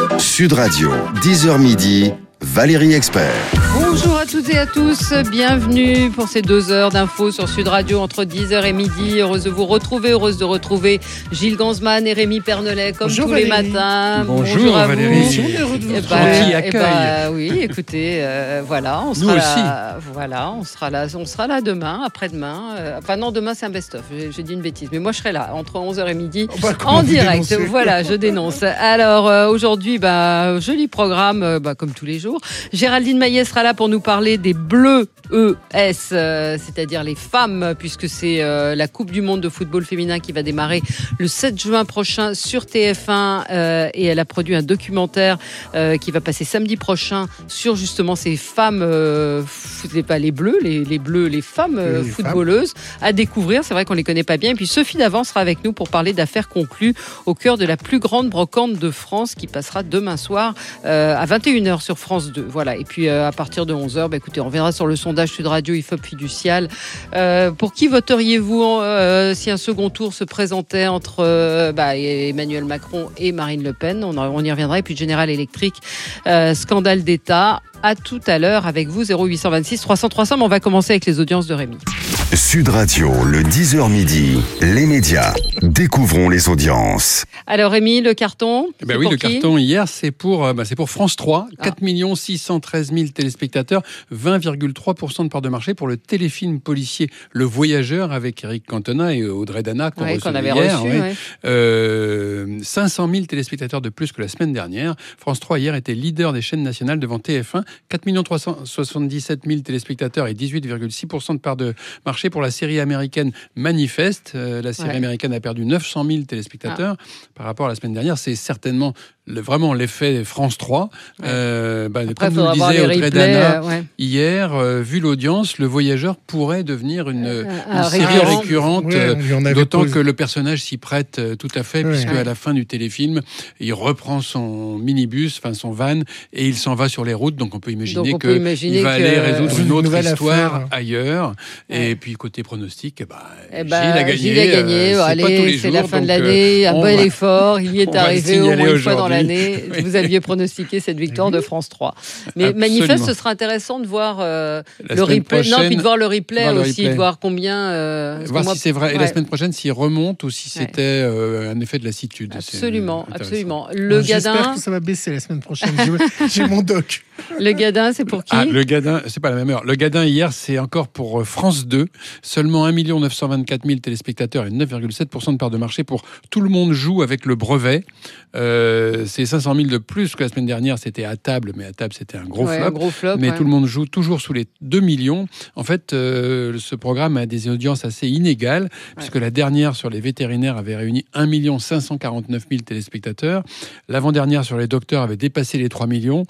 Sud Radio, 10h midi, Valérie Expert. Bonjour à toutes et à tous, bienvenue pour ces 2 heures d'infos sur Sud Radio entre 10h et midi. Heureuse de vous retrouver, heureuse de retrouver Gilles Gansman et Rémi Pernelet comme Bonjour tous Valérie. les matins. Bonjour à Valérie. vous. Gentil accueil. Oui, écoutez, voilà, on sera là. Voilà, on sera là demain, après-demain. Non, demain c'est un best-of. J'ai dit une bêtise, mais moi je serai là entre 11h et midi en direct. Voilà, je dénonce. Alors aujourd'hui, joli programme, comme tous les jours. Géraldine Maillet sera là pour nous parler des Bleus ES, c'est-à-dire les femmes, puisque c'est la Coupe du Monde de football féminin qui va démarrer le 7 juin prochain sur TF1 et elle a produit un documentaire qui va passer samedi prochain sur justement ces femmes, pas les Bleus, les femmes footballeuses à découvrir. C'est vrai qu'on les connaît pas bien. Et puis Sophie Davant sera avec nous pour parler d'affaires conclues au cœur de la plus grande brocante de France qui passera demain soir à 21h sur France 2. Voilà. Et puis à partir de 11h, écoutez, on reviendra sur le sondage Sud Radio IFOP Fiducial. Pour qui voteriez-vous si un second tour se présentait entre Emmanuel Macron et Marine Le Pen? On y reviendra. Et puis General Electric, scandale d'État. À tout à l'heure avec vous, 0826 300 300. Mais on va commencer avec les audiences de Rémi. Sud Radio, le 10h midi, les médias. Découvrons les audiences. Alors Rémi, le carton Le carton hier, c'est pour France 3. 4 613 000 téléspectateurs, 20,3% de part de marché pour le téléfilm policier Le Voyageur avec Eric Cantona et Audrey Dana qu'on avait hier. 500 000 téléspectateurs de plus que la semaine dernière. France 3 hier était leader des chaînes nationales devant TF1. 4 377 000 téléspectateurs et 18,6% de part de marché pour la série américaine Manifeste. La série américaine a perdu 900 000 téléspectateurs par rapport à la semaine dernière. C'est certainement vraiment l'effet France 3. Comme nous le disait Audrey Dana hier, vu l'audience, Le Voyageur pourrait devenir une série récurrente, d'autant que le personnage s'y prête tout à fait, puisque à la fin du téléfilm, il reprend son minibus, son van, et il s'en va sur les routes. Donc on peut imaginer qu'il va aller résoudre une autre histoire ailleurs. Et puis côté pronostic, Gilles a gagné. Gilles a gagné. Allez, c'est la fin de l'année, un bel effort. Il y est arrivé au moins une fois dans l'année. Vous aviez pronostiqué cette victoire de France 3. Mais Manifeste, ce sera intéressant de voir le replay. Puis de voir le replay aussi, de voir combien. Voir si c'est vrai. Et la semaine prochaine, s'il remonte ou si c'était un effet de lassitude. Absolument. J'espère que ça va baisser la semaine prochaine. J'ai mon doc. Le Gadin, c'est pour qui? Le Gadin, c'est pas la même heure. Le Gadin, hier, c'est encore pour France 2. Seulement 1 924 000 téléspectateurs et 9,7% de part de marché pour Tout le monde joue avec le brevet. C'est 500 000 de plus que la semaine dernière. C'était à table, mais à table, c'était un gros flop. Mais Tout le monde joue toujours sous les 2 millions. En fait, ce programme a des audiences assez inégales, puisque la dernière sur les vétérinaires avait réuni 1 549 000 téléspectateurs. L'avant-dernière sur les docteurs avait dépassé les 3 millions.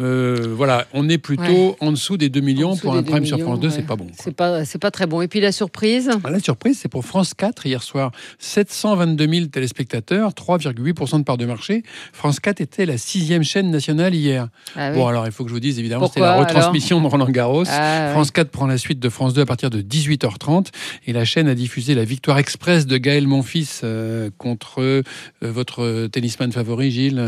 On est plutôt en dessous des 2 millions pour un prime sur France 2, c'est pas bon. C'est pas très bon. Et puis la surprise? La surprise, c'est pour France 4 hier soir. 722 000 téléspectateurs, 3,8% de part de marché. France 4 était la 6e chaîne nationale hier. Bon, alors il faut que je vous dise, évidemment, c'était la retransmission de Roland-Garros. France 4 prend la suite de France 2 à partir de 18h30 et la chaîne a diffusé la victoire express de Gaël Monfils contre votre tennisman favori, Gilles.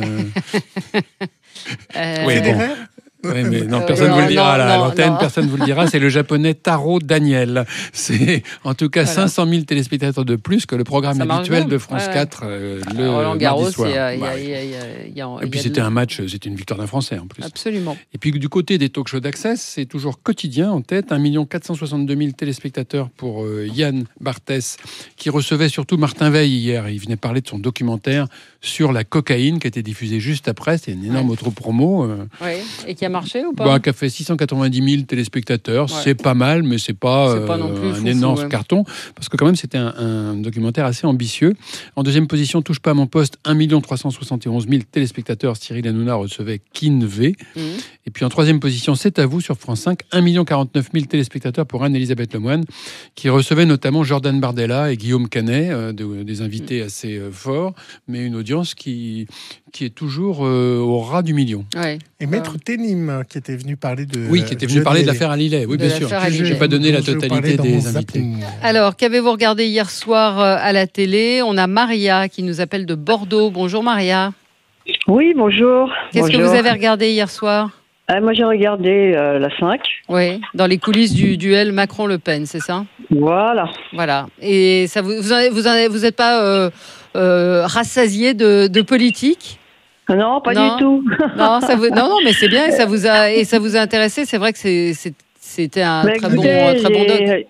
Oui, mais non, personne ne vous le dira à l'antenne, personne ne vous le dira. C'est le japonais Taro Daniel. C'est en tout cas 500 000 téléspectateurs de plus que le programme habituel de France 4 le Roland-Garros soir. Et puis c'était un match, c'était une victoire d'un Français en plus. Absolument. Et puis du côté des talk-shows d'Access, c'est toujours Quotidien en tête, 1 462 000 téléspectateurs pour Yann Barthès, qui recevait surtout Martin Veil hier. Il venait parler de son documentaire sur la cocaïne qui a été diffusé juste après. C'était une énorme auto-promo. Et qui a marché ou pas? Qui a fait 690 000 téléspectateurs. C'est pas mal, mais c'est pas non plus un énorme carton. Parce que quand même, c'était un documentaire assez ambitieux. En deuxième position, Touche pas à mon poste, 1 371 000 téléspectateurs. Cyril Hanouna recevait Kinvé. Et puis en troisième position, C'est à vous sur France 5, 1 49 000 téléspectateurs pour Anne-Elisabeth Lemoine, qui recevait notamment Jordan Bardella et Guillaume Canet, des invités assez forts, mais une audience qui est toujours au ras du million. Et Maître Ténim, qui était venu parler de... Oui, qui était venu parler de l'affaire Hallyday. Oui, bien sûr. Je n'ai pas donné la totalité des invités. Alors, qu'avez-vous regardé hier soir à la télé? On a Maria qui nous appelle de Bordeaux. Bonjour Maria. Oui, bonjour. Qu'est-ce que vous avez regardé hier soir ? Moi, j'ai regardé la 5. Oui, dans les coulisses du duel Macron-Le Pen, c'est ça ? Voilà. Et ça vous êtes pas rassasié de politique ? Non, pas du tout. Non, mais c'est bien et ça vous a intéressé. C'est vrai que c'était un très bon doc.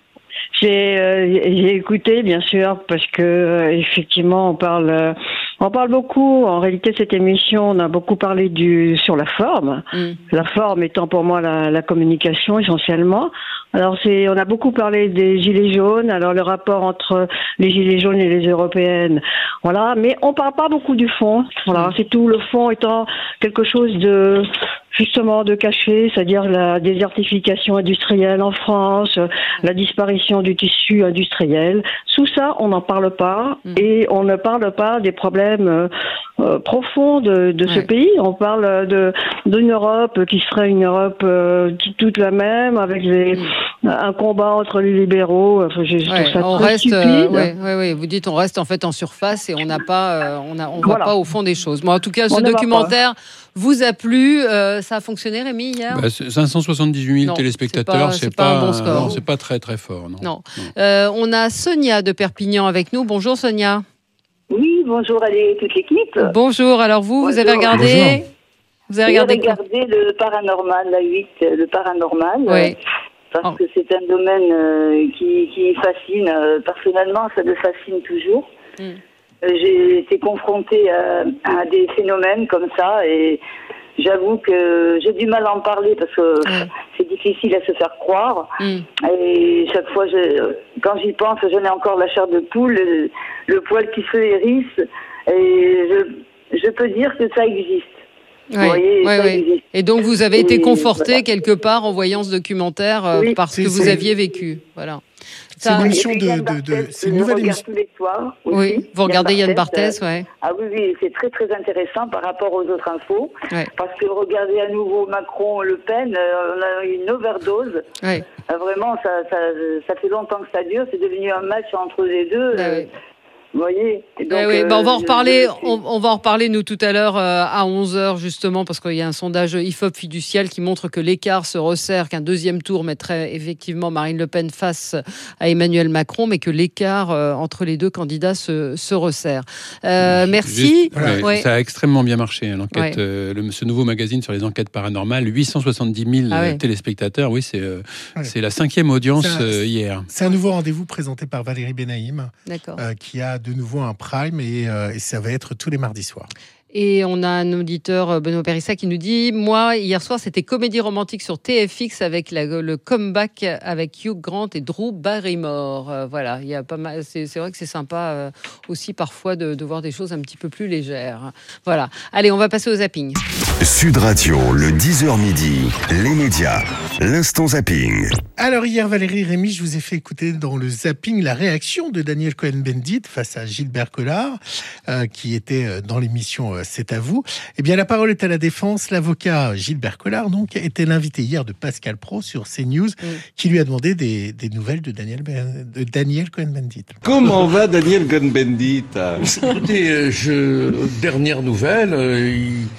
J'ai écouté, bien sûr, parce que effectivement, on parle beaucoup. En réalité, cette émission, on a beaucoup parlé sur la forme. La forme étant pour moi la communication essentiellement. Alors on a beaucoup parlé des gilets jaunes. Alors le rapport entre les gilets jaunes et les européennes, voilà. Mais on parle pas beaucoup du fond. Voilà, c'est tout. Le fond étant quelque chose de caché, c'est-à-dire la désertification industrielle en France, la disparition du tissu industriel. Sous ça, on n'en parle pas et on ne parle pas des problèmes profonds de ce pays. On parle d'une Europe qui serait une Europe toute la même, avec un combat entre les libéraux. Enfin, je trouve ça très stupide. Oui. Vous dites on reste en fait en surface et on n'a pas, on va pas au fond des choses. Bon, en tout cas, ce documentaire vous a plu. Ça a fonctionné, Rémi, hier ? 578 000 téléspectateurs, c'est pas un bon score. Non, c'est pas très très fort. Non. On a Sonia de Perpignan avec nous. Bonjour Sonia. Oui, bonjour à toute l'équipe. Bonjour. Alors vous avez regardé Bonjour. Vous avez regardé le paranormal, la 8, le paranormal. Oui. Parce que c'est un domaine qui fascine. Personnellement, ça me fascine toujours. J'ai été confrontée à des phénomènes comme ça et j'avoue que j'ai du mal à en parler parce que c'est difficile à se faire croire. Et chaque fois, quand j'y pense, j'en ai encore la chair de poule, le poil qui se hérisse. Et je peux dire que ça existe. Oui. Et donc vous avez été conforté quelque part en voyant ce documentaire parce que vous aviez vécu. Voilà. C'est une émission c'est une nouvelle émission. Tous les soirs aussi. Oui, vous regardez Yann Barthès, Ah oui, c'est très très intéressant par rapport aux autres infos. Parce que regarder à nouveau Macron, Le Pen, on a eu une overdose. Vraiment, ça fait longtemps que ça dure. C'est devenu un match entre les deux. Vous voyez. Donc, on va en reparler. On va en reparler nous tout à l'heure à 11h justement parce qu'il y a un sondage IFOP Fiducial qui montre que l'écart se resserre, qu'un deuxième tour mettrait effectivement Marine Le Pen face à Emmanuel Macron, mais que l'écart entre les deux candidats se resserre. Merci. Ça a extrêmement bien marché l'enquête. Ce nouveau magazine sur les enquêtes paranormales, 870 000 téléspectateurs. Oui, c'est la 5e audience hier. C'est un nouveau rendez-vous présenté par Valérie Benaïm, qui a de nouveau un prime et ça va être tous les mardis soirs. Et on a un auditeur, Benoît Périssa, qui nous dit « Moi, hier soir, c'était comédie romantique sur TFX avec le comeback avec Hugh Grant et Drew Barrymore. » Voilà, il y a pas mal. C'est vrai que c'est sympa aussi parfois de voir des choses un petit peu plus légères. Voilà. Allez, on va passer au zapping. Sud Radio, le 10h midi, les médias, l'instant zapping. Alors hier, Valérie Rémy, je vous ai fait écouter dans le zapping la réaction de Daniel Cohn-Bendit face à Gilbert Collard, qui était dans l'émission C'est à vous. Eh bien, la parole est à la défense. L'avocat Gilbert Collard, donc, était l'invité hier de Pascal Praud sur CNews, qui lui a demandé des nouvelles de Daniel Cohn-Bendit. Comment va Daniel Cohn-Bendit ? Écoutez, dernière nouvelle,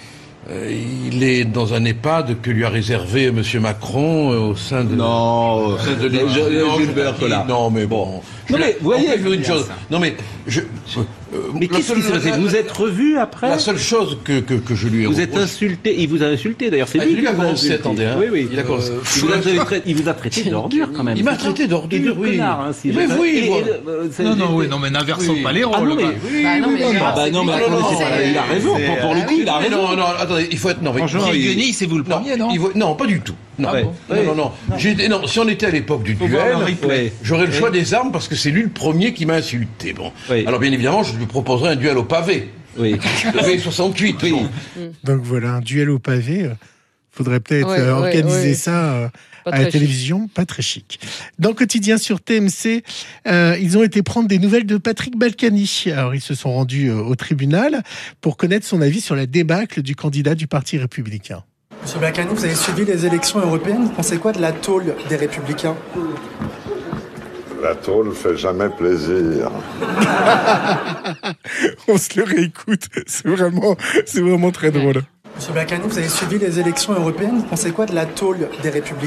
il est dans un EHPAD que lui a réservé M. Macron au sein de... Non, Gilbert Collard. Non, mais bon... Non, mais vous voyez une chose. Non, mais mais qu'est-ce qui s'est passé ? Vous êtes revus après ? La seule chose que je lui ai Vous êtes insulté. Il vous a insulté d'ailleurs. C'est lui qui vous a insulté. Attendez, hein. Oui. Il vous a traité d'ordure quand même. Il m'a traité d'ordure, oui. Non, mais n'inversons pas les rôles. Non, mais il a raison. Pour le coup, il a raison. Non, attendez, il faut être... Franchement, Guenis, c'est vous le premier, non ? Non, pas du tout. Non. Si on était à l'époque du duel, j'aurais le choix des armes parce que c'est lui le premier qui m'a insulté. Bon. Alors bien évidemment, je lui proposerai un duel au pavé. Le V68. Donc voilà, un duel au pavé. Faudrait peut-être organiser ça à la télévision, pas très chic. Dans le quotidien sur TMC, ils ont été prendre des nouvelles de Patrick Balkany. Alors ils se sont rendus au tribunal pour connaître son avis sur la débâcle du candidat du Parti républicain. Monsieur Balkany, vous avez suivi les élections européennes. Vous pensez quoi de la tôle des Républicains ? La tôle fait jamais plaisir. On se le réécoute. C'est vraiment très drôle. Monsieur Bacani, vous avez suivi les élections européennes. Vous pensez quoi de la tôle des Républicains ?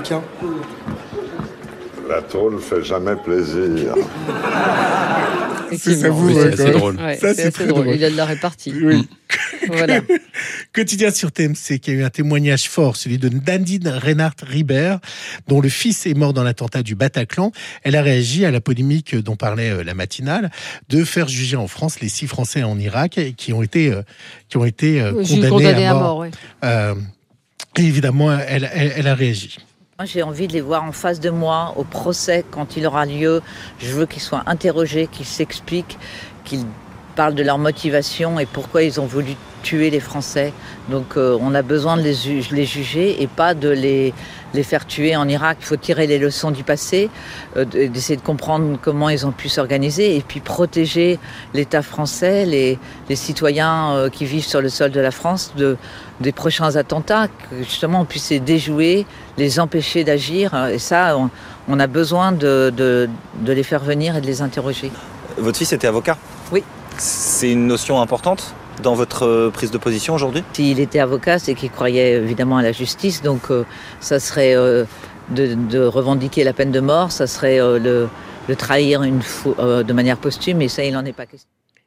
La tôle fait jamais plaisir. C'est assez drôle. Ouais, c'est assez drôle. Il a de la répartie. Oui. Voilà. Quotidien sur TMC qui a eu un témoignage fort, celui de Nadine Reinhardt-Ribert, dont le fils est mort dans l'attentat du Bataclan. Elle a réagi à la polémique dont parlait la matinale de faire juger en France les 6 Français en Irak qui ont été condamnés à mort. Ouais. Et évidemment, elle a réagi. Moi, j'ai envie de les voir en face de moi au procès quand il aura lieu. Je veux qu'ils soient interrogés, qu'ils s'expliquent, qu'ils parlent de leur motivation et pourquoi ils ont voulu tuer les Français. Donc on a besoin de les juger et pas de les faire tuer en Irak. Il faut tirer les leçons du passé, d'essayer de comprendre comment ils ont pu s'organiser et puis protéger l'État français, les citoyens qui vivent sur le sol de la France des prochains attentats, que justement on puisse les déjouer, les empêcher d'agir. Et ça, on a besoin de les faire venir et de les interroger. Votre fils était avocat ? Oui. C'est une notion importante dans votre prise de position aujourd'hui ? S'il était avocat, c'est qu'il croyait évidemment à la justice, donc ça serait de revendiquer la peine de mort, ça serait de trahir de manière posthume, et ça, il n'en est pas question.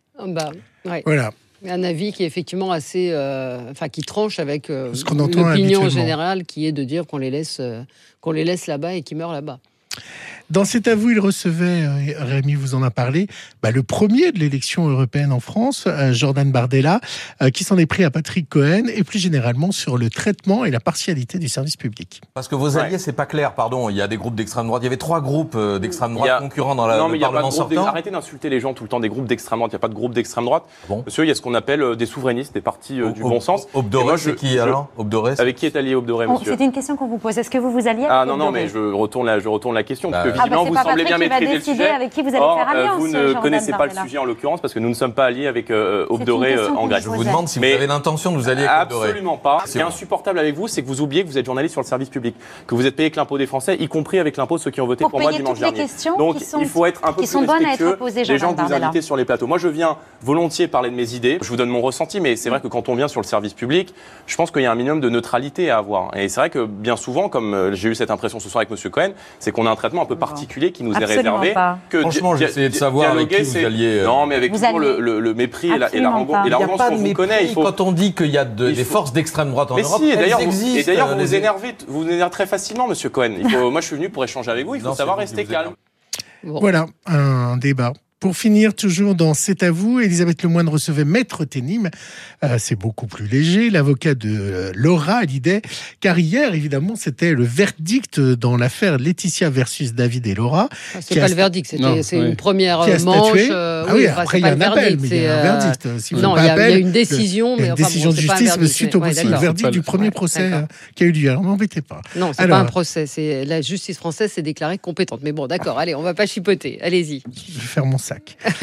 Ouais. Voilà. Un avis qui est effectivement assez, qui tranche avec ce qu'on entend l'opinion générale, qui est de dire qu'on les laisse là-bas et qu'ils meurent là-bas. Dans cet avou, il recevait, Rémi vous en a parlé, le premier de l'élection européenne en France, Jordan Bardella, qui s'en est pris à Patrick Cohen et plus généralement sur le traitement et la partialité du service public. Parce que vos alliés, c'est pas clair, pardon, il y a des groupes d'extrême droite, il y avait 3 groupes d'extrême droite concurrents dans le Parlement sortant. Arrêtez d'insulter les gens tout le temps, des groupes d'extrême droite, il n'y a pas de groupe d'extrême droite. Bon. Monsieur, il y a ce qu'on appelle des souverainistes, des partis du bon sens. Aube Doré, c'est qui alors? Aube Doré, avec qui est allié Aube Doré, monsieur? C'était une question qu'on vous pose, est-ce que vous vous alliez avec non, mais je retourne la question, parce que visiblement vous semblez bien maîtriser le sujet. Avec qui vous allez faire alliance, vous ne connaissez pas le sujet en l'occurrence, parce que nous ne sommes pas alliés avec Aube Doré en Grèce. Je vous demande si vous avez l'intention de vous allier avec Aube Doré. Absolument pas. Ce qui est insupportable avec vous, c'est que vous oubliez que vous êtes journaliste sur le service public, que vous êtes payé avec l'impôt des Français, y compris avec l'impôt de ceux qui ont voté pour moi dimanche dernier. Donc il faut être un peu plus respectueux des gens que vous invitez sur les plateaux. Moi, je viens volontiers parler de mes idées. Je vous donne mon ressenti, mais c'est vrai que quand on vient sur le service public, je pense qu'il y a un minimum de neutralité à avoir. Et c'est vrai que bien souvent, comme j'ai eu cette impression ce soir avec Monsieur Cohen, c'est qu'on a un traitement un peu particulier qui nous est réservé. Franchement, j'essayais de savoir avec qui vous alliez. Non, mais avec toujours le mépris et l'arrogance qu'on vous connaît. Quand on dit qu'il y a des forces d'extrême droite en Europe, elles existent. Et d'ailleurs, vous vous énervez très facilement, Monsieur Cohen. Moi, je suis venu pour échanger avec vous. Il faut savoir rester calme. Voilà, un débat. Pour finir, toujours dans C'est à vous, Elisabeth Lemoine recevait Maître Tenim. C'est beaucoup plus léger, l'avocat de Laura Hallyday, car hier, évidemment, c'était le verdict dans l'affaire Laetitia versus David et Laura. C'est pas le verdict, c'est une première manche. Après, il y a un appel, mais il y a un verdict. Il y a une décision, mais une décision de justice, mais suite au verdict du premier procès qui a eu lieu. Alors, n'embêtez pas. Non, c'est pas un procès. La justice française s'est déclarée compétente. Mais bon, d'accord, allez, on va pas chipoter. Allez-y. Je vais faire mon sac.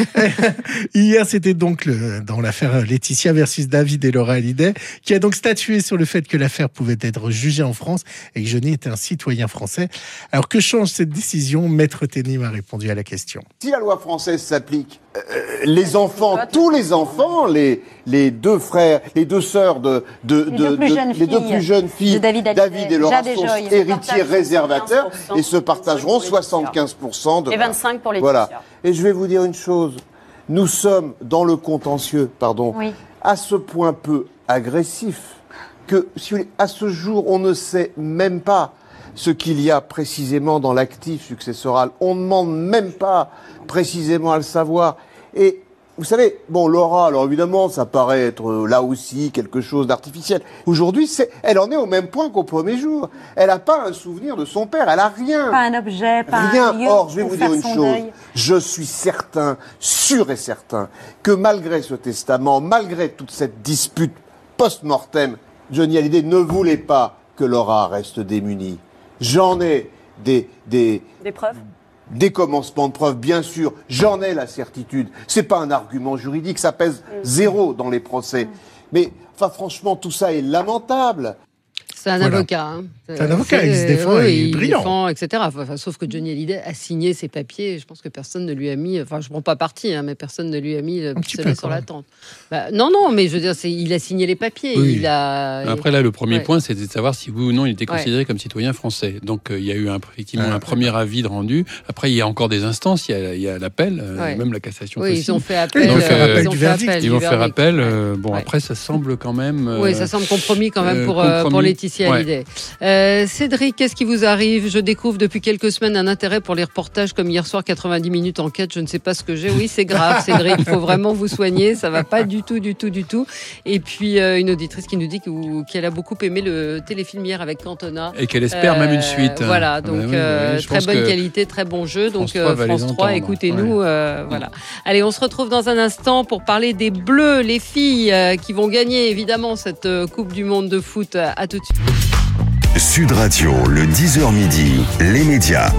Hier, c'était donc dans l'affaire Laetitia versus David et Laura Hallyday, qui a donc statué sur le fait que l'affaire pouvait être jugée en France et que Johnny était un citoyen français. Alors que change cette décision? Maître Tenim a répondu à la question. Si la loi française s'applique, les enfants, tous les enfants, les 2 frères, les 2 sœurs les deux plus jeunes filles, David et Laura, sont héritiers réservateurs et se partageront 75% de... Et 25% pour les Voilà. Et je vais vous dire une chose. Nous sommes dans le contentieux, à ce point peu agressif que, à ce jour, on ne sait même pas ce qu'il y a précisément dans l'actif successoral. On ne demande même pas précisément à le savoir. Et vous savez, Laura, alors évidemment, ça paraît être là aussi quelque chose d'artificiel. Aujourd'hui, elle en est au même point qu'au premier jour. Elle n'a pas un souvenir de son père, elle n'a rien. Pas un objet, pas rien. Un lieu. Or, je vais vous dire une chose. Deuil. Je suis certain, sûr et certain, que malgré ce testament, malgré toute cette dispute post-mortem, Johnny Hallyday ne voulait pas que Laura reste démunie. J'en ai des preuves. Des commencements de preuves, bien sûr, j'en ai la certitude. C'est pas un argument juridique, ça pèse 0 dans les procès. Mais, franchement, tout ça est lamentable. C'est un avocat. Hein. C'est un avocat, il se défend, il est brillant. Défend, etc. Enfin, sauf que Johnny Hallyday a signé ses papiers. Je pense que personne ne lui a mis. Enfin, je ne prends pas parti, hein, mais personne ne lui a mis le pistolet sur la tempe. Non, mais je veux dire, il a signé les papiers. Oui. Après, là, le premier point, c'était de savoir si oui ou non il était considéré comme citoyen français. Donc, il y a eu effectivement un premier avis de rendu. Après, il y a encore des instances. Il y a l'appel, même la cassation possible. Ils ont fait appel. Ils vont faire appel. Après, ça semble quand même. Oui, ça semble compromis quand même pour Laetitia Hallyday. Cédric, qu'est-ce qui vous arrive? Je découvre depuis quelques semaines un intérêt pour les reportages comme hier soir 90 minutes enquête. Je ne sais pas ce que j'ai. Oui, c'est grave, Cédric. Il faut vraiment vous soigner. Ça va pas du tout. Et puis une auditrice qui nous dit qu'elle a beaucoup aimé le téléfilm hier avec Cantona et qu'elle espère même une suite. Voilà, donc très bonne qualité, très bon jeu. Donc France 3, écoutez-nous. Voilà. Allez, on se retrouve dans un instant pour parler des Bleus, les filles qui vont gagner évidemment cette Coupe du Monde de foot. À tout de suite. Sud Radio, le 10h midi, les médias.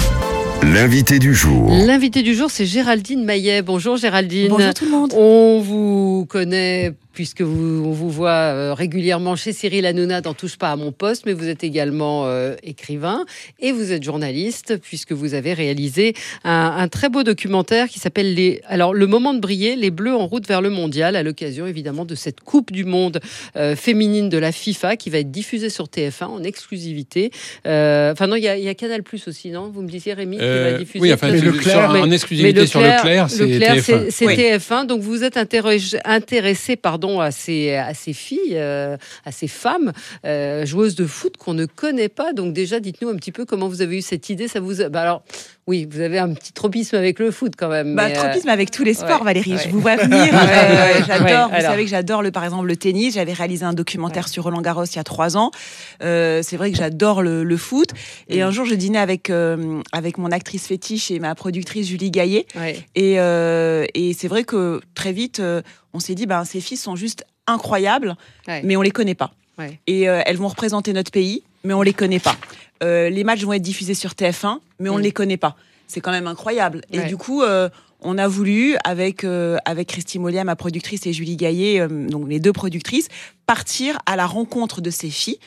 L'invité du jour. L'invité du jour, c'est Géraldine Maillet. Bonjour Géraldine. Bonjour tout le monde. On vous connaît puisque on vous voit régulièrement chez Cyril Hanouna dans Touche pas à mon poste, mais vous êtes également écrivain et vous êtes journaliste puisque vous avez réalisé un très beau documentaire qui s'appelle Le moment de briller, les Bleus en route vers le mondial, à l'occasion évidemment de cette Coupe du Monde féminine de la FIFA qui va être diffusée sur TF1 en exclusivité. Enfin non, il y a Canal+ aussi, non? Vous me disiez Rémi qui va diffuser. Oui, enfin en exclusivité sur Leclerc, c'est TF1. C'est TF1. Donc vous êtes intéressé, à ces filles, à ces femmes joueuses de foot qu'on ne connaît pas. Donc déjà, dites-nous un petit peu comment vous avez eu cette idée. Ça vous alors oui, vous avez un petit tropisme avec le foot quand même. Tropisme avec tous les sports, Valérie. Je vous vois venir. J'adore. Vous savez que j'adore par exemple le tennis. J'avais réalisé un documentaire sur Roland Garros il y a 3 ans. C'est vrai que j'adore le foot. Et un jour, je dînais avec mon actrice fétiche et ma productrice Julie Gaillet. Et c'est vrai que très vite, on s'est dit, ces filles sont juste incroyables, mais on les connaît pas. Et elles vont représenter notre pays, mais on les connaît pas. Les matchs vont être diffusés sur TF1, mais on ne les connaît pas. C'est quand même incroyable. Et du coup, on a voulu, avec Christy Mollier, ma productrice, et Julie Gaillet, donc les 2 productrices, partir à la rencontre de ces filles.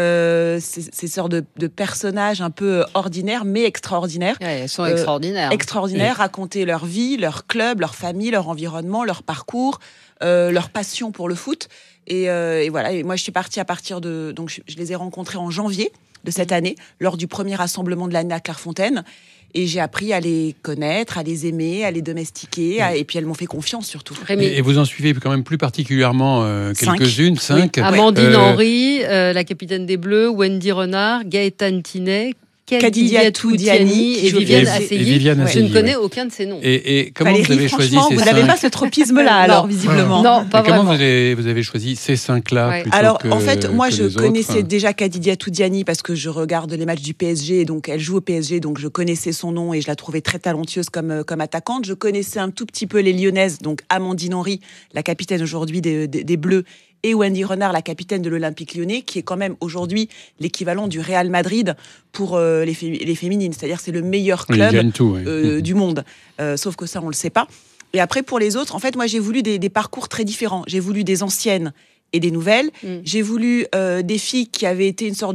Ces sortes de personnages un peu ordinaires, mais extraordinaires. Elles sont extraordinaires. Extraordinaires, raconter leur vie, leur club, leur famille, leur environnement, leur parcours, leur passion pour le foot. Et voilà. Et moi, je suis partie à partir de... Donc, je les ai rencontrés en janvier de cette année, lors du premier rassemblement de l'année à Clairefontaine. Et j'ai appris à les connaître, à les aimer, à les domestiquer. Et puis, elles m'ont fait confiance, surtout. Et vous en suivez quand même plus particulièrement quelques-unes, 5. Oui. Amandine Henry, la capitaine des Bleus, Wendy Renard, Gaëtane Tinet, Kadidiatou Diani et Viviane Asseyie. Je ne connais aucun de ces noms. Et comment Valérie, vous avez choisi ces 5? Vous n'avez pas ce tropisme-là, alors, visiblement. Non, pas vraiment. Comment vous avez choisi ces 5-là plutôt Alors, que, en fait, moi, je connaissais autres. déjà Kadidiatou Diani parce que je regarde les matchs du PSG, donc elle joue au PSG, donc je connaissais son nom et je la trouvais très talentueuse comme attaquante. Je connaissais un tout petit peu les Lyonnaises, donc Amandine Henry, la capitaine aujourd'hui des Bleus, et Wendy Renard, la capitaine de l'Olympique Lyonnais, qui est quand même aujourd'hui l'équivalent du Real Madrid pour les féminines. C'est-à-dire c'est le meilleur club du monde. Sauf que ça, on le sait pas. Et après, pour les autres, en fait, moi, j'ai voulu des parcours très différents. J'ai voulu des anciennes et des nouvelles. J'ai voulu des filles qui avaient été une sorte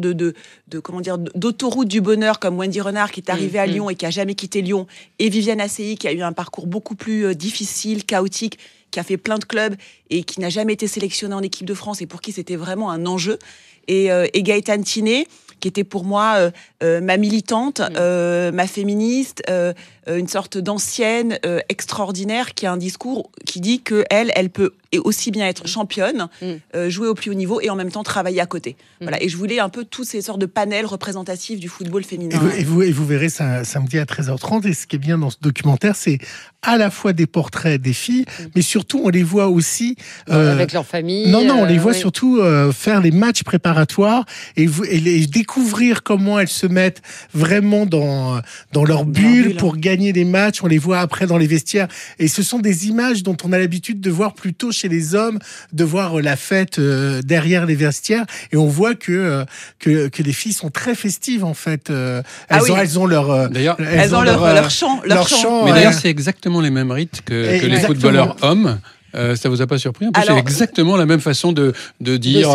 d'autoroute du bonheur, comme Wendy Renard, qui est arrivée à Lyon et qui a jamais quitté Lyon, et Viviane Asseyie, qui a eu un parcours beaucoup plus difficile, chaotique, qui a fait plein de clubs et qui n'a jamais été sélectionnée en équipe de France et pour qui c'était vraiment un enjeu. Et Gaëtane Tinet, qui était pour moi ma militante, ma féministe, une sorte d'ancienne extraordinaire qui a un discours qui dit qu'elle peut aussi bien être championne, jouer au plus haut niveau et en même temps travailler à côté. Voilà. Et je voulais un peu tous ces sortes de panels représentatifs du football féminin. Et vous verrez samedi à 13h30. Et ce qui est bien dans ce documentaire, c'est à la fois des portraits des filles, mais surtout on les voit aussi avec leur famille. Non, on les voit surtout faire les matchs préparatoires et découvrir comment elles se mettent vraiment dans leur bulle pour gagner des matchs. On les voit après dans les vestiaires et ce sont des images dont on a l'habitude de voir plutôt chez les hommes, de voir la fête derrière les vestiaires et on voit que les filles sont très festives en fait. Elles ont leur chant. Mais d'ailleurs, c'est exactement les mêmes rites que les footballeurs hommes. Ça vous a pas surpris? C'est exactement la même façon de dire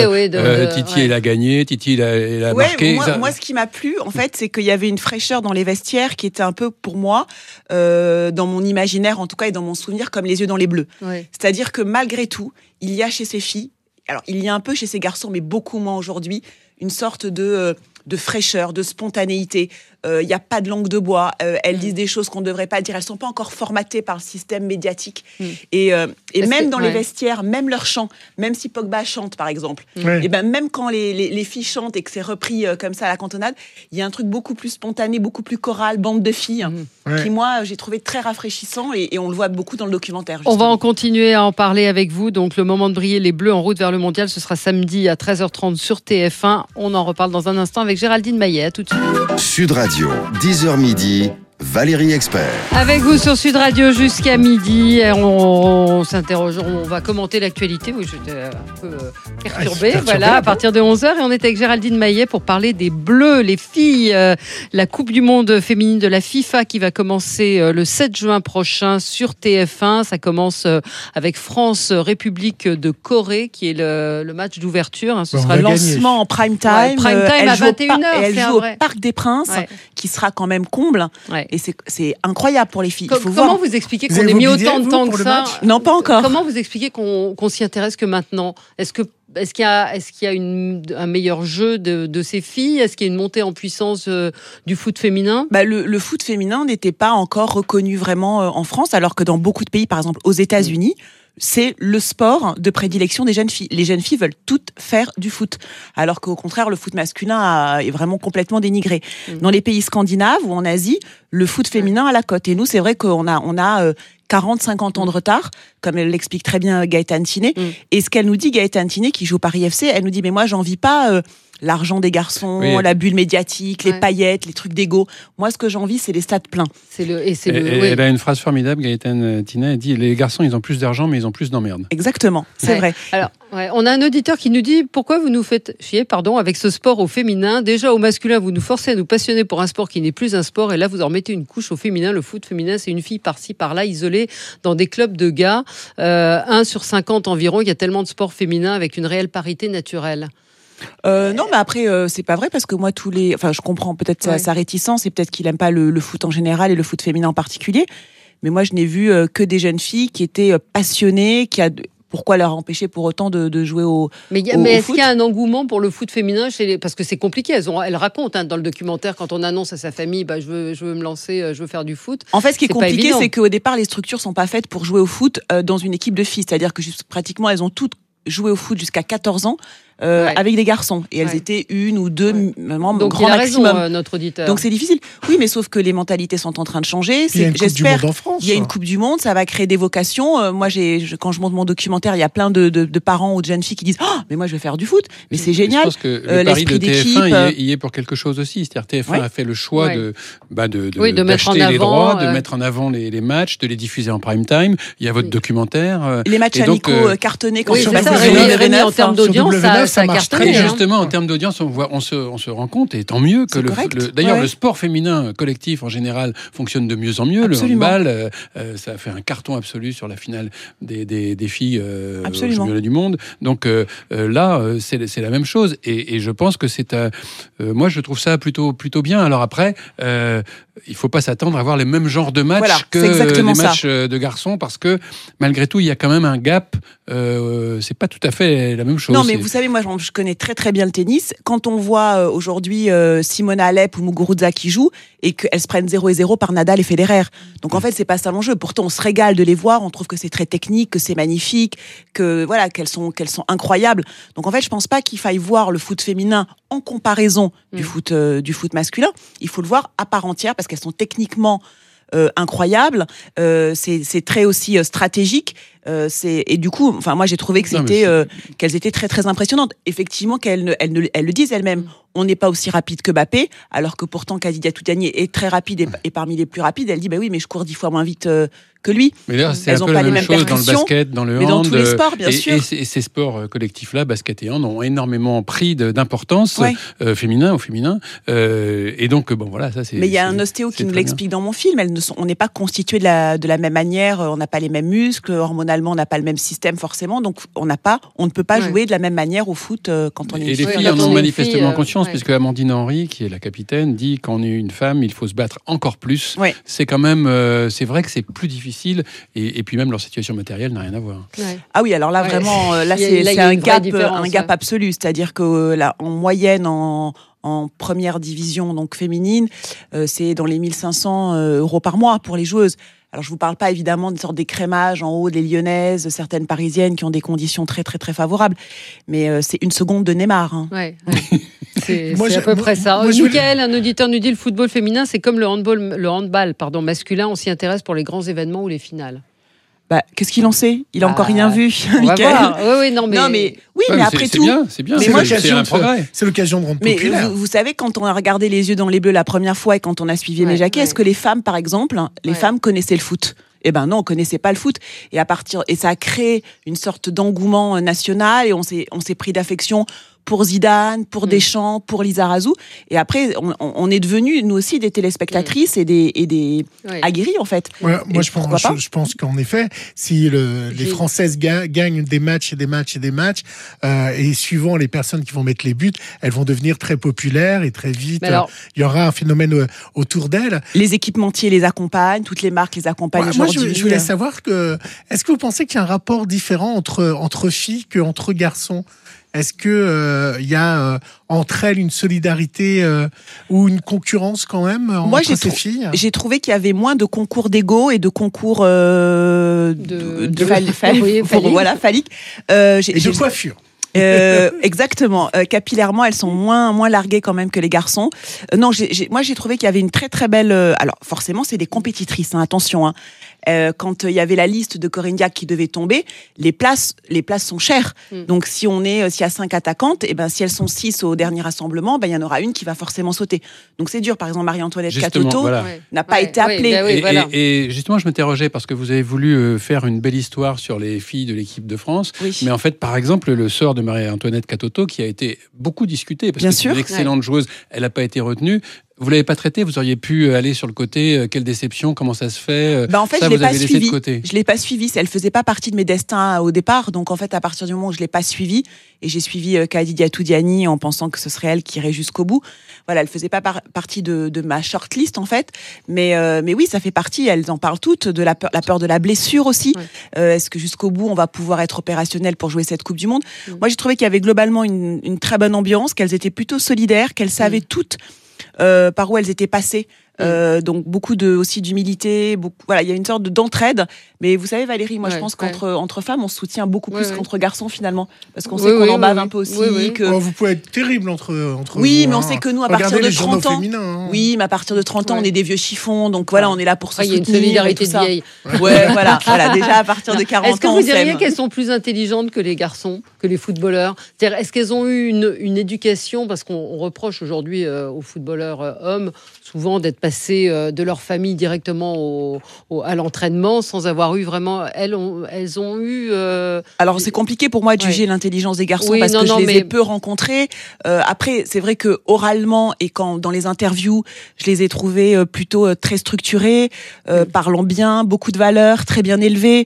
Titi elle a gagné, Titi elle a marqué. Moi, ce qui m'a plu, en fait, c'est qu'il y avait une fraîcheur dans les vestiaires qui était un peu, pour moi, dans mon imaginaire, en tout cas, et dans mon souvenir, comme les yeux dans les bleus. Ouais. C'est-à-dire que malgré tout, il y a chez ces filles, alors il y a un peu chez ces garçons, mais beaucoup moins aujourd'hui, une sorte de fraîcheur, de spontanéité. Il n'y a pas de langue de bois. Elles disent des choses qu'on ne devrait pas dire. Elles ne sont pas encore formatées par le système médiatique. Et même dans les vestiaires, même leur chant, même si Pogba chante, par exemple, et ben même quand les filles chantent et que c'est repris comme ça à la cantonade, il y a un truc beaucoup plus spontané, beaucoup plus choral, bande de filles, qui, moi, j'ai trouvé très rafraîchissant et on le voit beaucoup dans le documentaire. Justement. On va en continuer à en parler avec vous. Donc, le moment de briller, les Bleus en route vers le mondial, ce sera samedi à 13h30 sur TF1. On en reparle dans un instant avec Géraldine Maillet. À tout de suite. Sud Radio, 10h midi, Valérie Expert. Avec vous sur Sud Radio jusqu'à midi. On s'interroge, on va commenter l'actualité. Oui, j'étais un peu perturbée. Voilà, à partir de 11h. Et on est avec Géraldine Maillet pour parler des Bleus, les filles. La Coupe du Monde féminine de la FIFA qui va commencer le 7 juin prochain sur TF1. Ça commence avec France-République de Corée, qui est le match d'ouverture. Ce sera lancement en prime time. Ouais, prime time à 21h. Elle joue au Parc des Princes, qui sera quand même comble. Ouais. Et c'est incroyable pour les filles. Comment vous expliquez qu'on ait mis autant de temps que ça? Non, pas encore. Comment vous expliquez qu'on s'y intéresse que maintenant? Est-ce qu'il y a un meilleur jeu de ces filles? Est-ce qu'il y a une montée en puissance du foot féminin? Le foot féminin n'était pas encore reconnu vraiment en France, alors que dans beaucoup de pays, par exemple aux États-Unis, c'est le sport de prédilection des jeunes filles. Les jeunes filles veulent toutes faire du foot, alors qu'au contraire, le foot masculin est vraiment complètement dénigré. Dans les pays scandinaves ou en Asie, le foot féminin a la cote. Et nous, c'est vrai qu'on a 40-50 ans de retard, comme elle l'explique très bien Gaëtane Thiné. Et ce qu'elle nous dit, Gaëtane Thiné, qui joue au Paris FC, elle nous dit, mais moi, j'envie pas l'argent des garçons, la bulle médiatique, les paillettes, les trucs d'égo. Moi, ce que j'envie, c'est les stades pleins. Elle a une phrase formidable, Gaëtane Thiné, elle dit, les garçons, ils ont plus d'argent, mais ils ont plus d'emmerdes. Exactement, c'est vrai. Alors, on a un auditeur qui nous dit, pourquoi vous nous faites chier, avec ce sport au féminin? Déjà, au masculin, vous nous forcez à nous passionner pour un sport qui n'est plus un sport, et là, vous en mettez une couche au féminin. Le foot féminin, c'est une fille par-ci, par-là, isolée dans des clubs de gars. 1 sur 50 environ, il y a tellement de sports féminins avec une réelle parité naturelle. Non, mais après, c'est pas vrai parce que moi, je comprends peut-être sa réticence et peut-être qu'il aime pas le foot en général et le foot féminin en particulier. Mais moi, je n'ai vu que des jeunes filles qui étaient passionnées, pourquoi leur empêcher pour autant de jouer au Mais est-ce qu'il y a un engouement pour le foot féminin parce que c'est compliqué. Elles racontent dans le documentaire, quand on annonce à sa famille, je veux me lancer, je veux faire du foot. En fait, ce qui est compliqué, c'est qu'au départ, les structures sont pas faites pour jouer au foot dans une équipe de filles. C'est-à-dire que pratiquement, elles ont toutes joué au foot jusqu'à 14 ans. Avec des garçons. Et elles étaient 1 ou 2, vraiment, donc grand maximum. Raison, notre auditeur. Donc c'est difficile. Oui, mais sauf que les mentalités sont en train de changer. Il y a une Coupe du Monde en France. Il y a une Coupe du Monde, ça va créer des vocations. Moi, quand je monte mon documentaire, il y a plein de parents ou de jeunes filles qui disent « mais moi, je veux faire du foot. Mais c'est génial. » Je pense que le pari de TF1 y est pour quelque chose aussi. C'est-à-dire TF1 a fait le choix d'acheter les droits, de mettre en avant les matchs, de les diffuser en prime time. Il y a votre documentaire. Les matchs amicaux cartonnés quand sur W9. En termes d'audience, ça cartonne. Justement, en termes d'audience, on se rend compte, et tant mieux, que d'ailleurs le sport féminin collectif en général fonctionne de mieux en mieux. Absolument. Le handball, ça a fait un carton absolu sur la finale des filles au championnat du monde. Donc là, c'est la même chose. Et je pense que moi, je trouve ça plutôt bien. Alors après, il ne faut pas s'attendre à avoir les mêmes genres de matchs que les matchs de garçons, parce que malgré tout, il y a quand même un gap. C'est pas tout à fait la même chose. Non, mais vous savez, moi, je connais très très bien le tennis. Quand on voit aujourd'hui Simona Halep ou Muguruza qui jouent et qu'elles se prennent 0-0 par Nadal et Federer. Donc en fait, c'est pas ça l'enjeu. Pourtant, on se régale de les voir. On trouve que c'est très technique, que c'est magnifique, qu'elles sont incroyables. Donc en fait, je pense pas qu'il faille voir le foot féminin en comparaison du foot masculin. Il faut le voir à part entière parce qu'elles sont techniquement incroyables. C'est très aussi stratégique. Et du coup, moi j'ai trouvé que qu'elles étaient très très impressionnantes. Effectivement, elles le disent elles-mêmes. on n'est pas aussi rapide que Mbappé, alors que pourtant Khadija Toutiani est très rapide et parmi les plus rapides. Elle dit oui, mais je cours 10 fois moins vite que lui. Mais là, c'est un peu la même chose dans le basket, dans le hand, dans tous les sports, bien sûr. Et ces sports collectifs-là, basket et hand, ont énormément pris d'importance féminin. Et donc, voilà, ça c'est. Mais il y a un ostéo qui nous l'explique dans mon film. On n'est pas constitué de la même manière. On n'a pas les mêmes muscles. Hormonalement, on n'a pas le même système forcément. Donc, on ne peut pas jouer de la même manière au foot quand on est une fille. Et les filles en ont manifestement conscience, puisque Amandine Henry, qui est la capitaine, dit quand on est une femme, il faut se battre encore plus. C'est quand même, c'est vrai que c'est plus difficile. Et puis même leur situation matérielle n'a rien à voir. Ah oui, alors là vraiment, c'est un gap absolu. C'est-à-dire que là, en moyenne, en première division donc féminine, c'est dans les 1500 € par mois pour les joueuses. Alors je vous parle pas évidemment des sortes d'écrémages en haut des Lyonnaises, certaines Parisiennes qui ont des conditions très très très favorables, mais c'est une seconde de Neymar. Hein. C'est à peu près ça. Michael, un auditeur nous dit le football féminin, c'est comme le handball masculin, on s'y intéresse pour les grands événements ou les finales. Qu'est-ce qu'il en sait ? Il a encore rien vu, Michael. Oui, mais après tout, c'est bien. C'est un progrès. C'est l'occasion de rendre populaire. Vous savez, quand on a regardé Les Yeux dans les Bleus la première fois et quand on a suivi Aimé Jacquet, est-ce que les femmes, par exemple, femmes connaissaient le foot ? Eh ben non, on connaissait pas le foot. Et ça a créé une sorte d'engouement national et on s'est pris d'affection pour Zidane, pour Deschamps, pour Lizarazu. Et après, on est devenus, nous aussi, des téléspectatrices et des aguerris, en fait. Moi, je pense qu'en effet, si les Françaises gagnent des matchs et des matchs et des matchs, et suivant les personnes qui vont mettre les buts, elles vont devenir très populaires et très vite, il y aura un phénomène autour d'elles. Les équipementiers les accompagnent, toutes les marques les accompagnent aujourd'hui. Moi, je voulais savoir est-ce que vous pensez qu'il y a un rapport différent entre filles qu'entre garçons ? Est-ce que y a entre elles une solidarité ou une concurrence quand même entre ces filles ? J'ai trouvé qu'il y avait moins de concours d'ego et de concours phalliques. Et de coiffure. Exactement. Capillairement, elles sont moins larguées quand même que les garçons. Non, moi j'ai trouvé qu'il y avait une très très belle. Alors forcément, c'est des compétitrices. Attention. Quand il y avait la liste de Corinne Diacre qui devait tomber, les places sont chères. Donc s'il y a 5 attaquantes, et si elles sont 6 au dernier rassemblement, il y en aura une qui va forcément sauter. Donc c'est dur. Par exemple, Marie-Antoinette Catoto n'a pas été appelée. Et justement, je m'interrogeais parce que vous avez voulu faire une belle histoire sur les filles de l'équipe de France. Mais en fait, par exemple, le sort de Marie-Antoinette Catoto qui a été beaucoup discuté parce que c'est une excellente joueuse, elle n'a pas été retenue. Vous l'avez pas traité, vous auriez pu aller sur le côté, quelle déception, comment ça se fait En fait, je l'ai pas suivi. Je l'ai pas suivi, elle faisait pas partie de mes destins au départ, donc en fait, à partir du moment où je l'ai pas suivi, et j'ai suivi Khadija Toutiani en pensant que ce serait elle qui irait jusqu'au bout. Voilà, elle faisait pas partie de ma shortlist en fait, mais oui, ça fait partie. Elles en parlent toutes de la peur de la blessure aussi. Est-ce que jusqu'au bout on va pouvoir être opérationnel pour jouer cette Coupe du Monde ? Moi, j'ai trouvé qu'il y avait globalement une très bonne ambiance, qu'elles étaient plutôt solidaires, qu'elles savaient toutes par où elles étaient passées. Donc beaucoup aussi d'humilité, il y a une sorte d'entraide. Mais vous savez Valérie, moi je pense qu'entre femmes on se soutient beaucoup plus qu'entre garçons finalement, parce qu'on sait qu'on en bave un peu aussi. Que... vous pouvez être terrible entre oui, vous, mais on sait que nous à partir de 30 ans, oui, mais à partir de 30 ans on est des vieux chiffons, donc voilà, on est là pour se soutenir. Il y a une solidarité de vieille. Voilà, déjà à partir de 40 ans. Est-ce que vous diriez qu'elles sont plus intelligentes que les garçons, que les footballeurs ? C'est-à-dire, est-ce qu'elles ont eu une éducation, parce qu'on reproche aujourd'hui aux footballeurs hommes souvent d'être passés de leur famille directement à l'entraînement sans avoir eu vraiment... Elles ont eu... Alors, c'est compliqué pour moi de juger l'intelligence des garçons parce que je les ai peu rencontrés. Après, c'est vrai que oralement et dans les interviews, je les ai trouvés plutôt très structurés, parlant bien, beaucoup de valeurs, très bien élevés.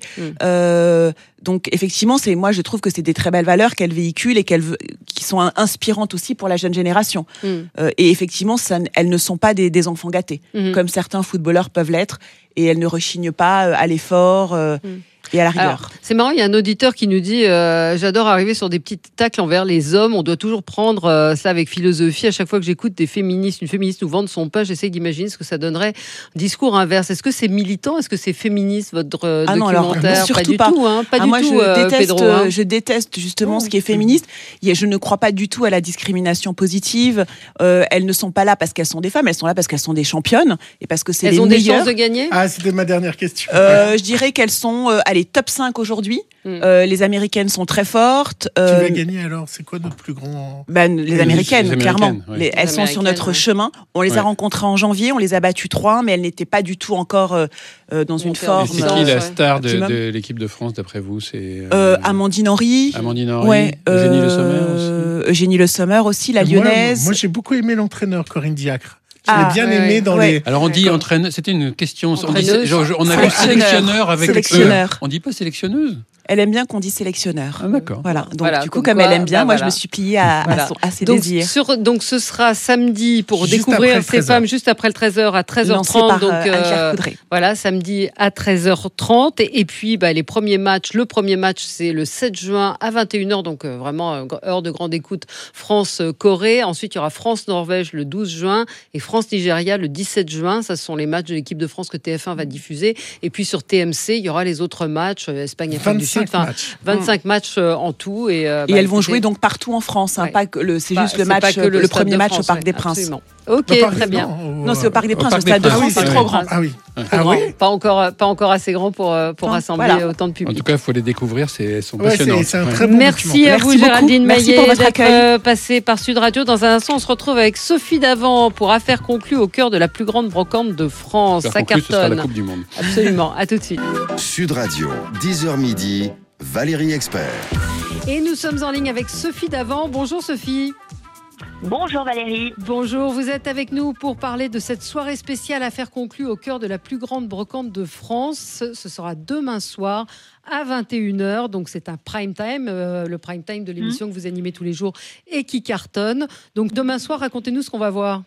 Donc effectivement, moi je trouve que c'est des très belles valeurs qu'elles véhiculent et qui sont inspirantes aussi pour la jeune génération. Et effectivement, elles ne sont pas des enfants gâtés, comme certains footballeurs peuvent l'être, et elles ne rechignent pas à l'effort. Et à la rigueur. Alors, c'est marrant, il y a un auditeur qui nous dit j'adore arriver sur des petites tacles envers les hommes, on doit toujours prendre ça avec philosophie. À chaque fois que j'écoute une féministe nous vendre son pain, j'essaie d'imaginer ce que ça donnerait. Discours inverse, est-ce que c'est militant, est-ce que c'est féministe votre documentaire? Non, alors, surtout pas. Pas du tout, Pedro. Je déteste justement ce qui est féministe. Je ne crois pas du tout à la discrimination positive. Elles ne sont pas là parce qu'elles sont des femmes, elles sont là parce qu'elles sont des championnes et parce que c'est les meilleures. Elles ont des chances de gagner? Ah, c'était ma dernière question. Je dirais qu'elles sont, allez, allez, top 5 aujourd'hui. Les Américaines sont très fortes. Qui va gagner alors? C'est quoi notre plus grand... Les Américaines, clairement. Oui. Elles sont sur notre chemin. On les a rencontrées en janvier, on les a battues 3-1, mais elles n'étaient pas du tout encore dans une forme... C'est qui la star de l'équipe de France, d'après vous? C'est Amandine Henry. Eugénie Le Sommer aussi. Eugénie Le Sommer aussi, la lyonnaise. Moi, j'ai beaucoup aimé l'entraîneur, Corinne Diacre. Je l'ai bien aimé dans les... Alors on dit entraîneur, c'était une question. On a vu sélectionneur avec sélectionneur. On dit pas sélectionneuse? Elle aime bien qu'on dise sélectionneur. Ah, d'accord. Voilà. Donc, du coup, comme elle aime bien, moi, je me suis pliée à ses désirs. Donc, ce sera samedi pour découvrir ces femmes juste après le 13h à 13h30. Donc, voilà, samedi à 13h30. Et puis, les premiers matchs. Le premier match, c'est le 7 juin à 21h. Donc, vraiment, heure de grande écoute. France-Corée. Ensuite, il y aura France-Norvège le 12 juin et France-Nigeria le 17 juin. Ça, ce sont les matchs de l'équipe de France que TF1 va diffuser. Et puis, sur TMC, il y aura les autres matchs. Espagne, Afrique du Sud. 25 matchs en tout. Et elles vont jouer donc partout en France. C'est juste le premier match au Parc des Princes. Absolument. Ok, très bien. Non, c'est au Parc des Princes. Au Stade de France, c'est trop grand. Ah oui. Pas encore assez grand pour rassembler autant de public. En tout cas, il faut les découvrir. Elles sont passionnantes. C'est un très bon Merci à vous, Géraldine Maillet, d'être passée par Sud Radio. Dans un instant, on se retrouve avec Sophie Davant pour Affaires conclues au cœur de la plus grande brocante de France. Ça cartonne. Ce sera la Coupe du Monde. Absolument. À tout de suite. Sud Radio, 10h midi. Valérie Expert. Et nous sommes en ligne avec Sophie Davant. Bonjour Sophie. Bonjour Valérie. Bonjour, vous êtes avec nous pour parler de cette soirée spéciale Affaires conclues au cœur de la plus grande brocante de France. Ce sera demain soir à 21h, donc c'est un prime time, le prime time de l'émission que vous animez tous les jours et qui cartonne. Donc demain soir, racontez-nous ce qu'on va voir.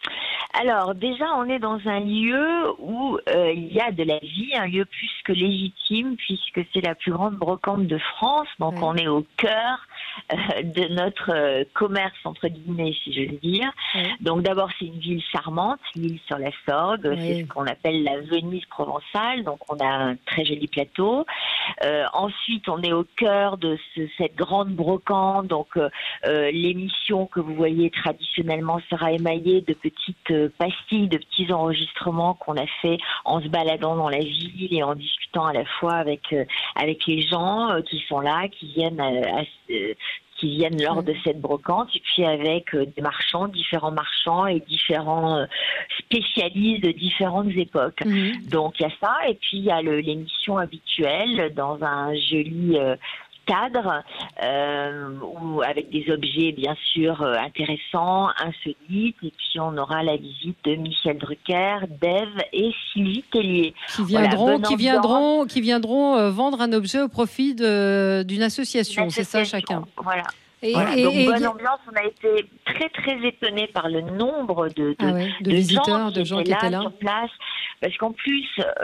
Alors déjà, on est dans un lieu où il y a de la vie, un lieu plus que légitime puisque c'est la plus grande brocante de France. Donc on est au cœur de notre commerce, entre guillemets, si je veux dire. Donc d'abord, c'est une ville charmante, l'île sur la Sorgue. C'est ce qu'on appelle la Venise provençale. Donc on a un très joli plateau. Ensuite, on est au cœur de cette grande brocante. Donc l'émission que vous voyez traditionnellement sera émaillée de petites pastilles, de petits enregistrements qu'on a fait en se baladant dans la ville et en discutant à la fois avec les gens qui sont là, qui viennent lors de cette brocante, et puis avec des marchands, différents marchands et différents spécialistes de différentes époques. Donc il y a ça, et puis il y a l'émission habituelle dans un joli cadre avec des objets bien sûr intéressants, insolites, et puis on aura la visite de Michel Drucker, d'Ève et Sylvie Tellier. Qui viendront vendre un objet au profit d'une association, c'est ça chacun. Voilà. Donc bonne ambiance, on a été très très étonnés par le nombre de visiteurs, de gens qui étaient là sur place, parce qu'en plus